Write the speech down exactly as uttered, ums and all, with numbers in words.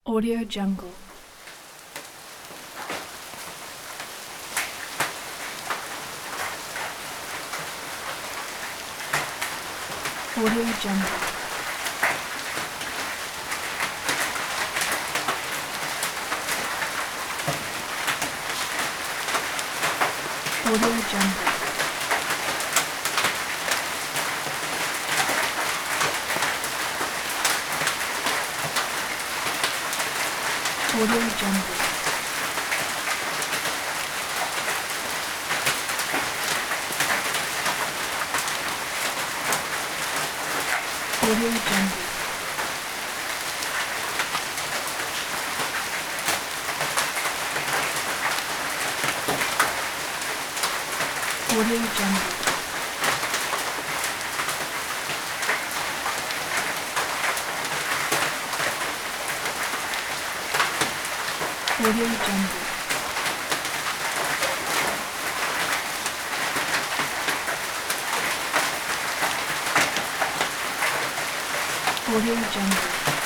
Audio Jungle. Audio Jungle. Audio Jungle. Audio Jungle. Audio Jungle. Audio Jungle. Audio Jungle. Audio Jungle.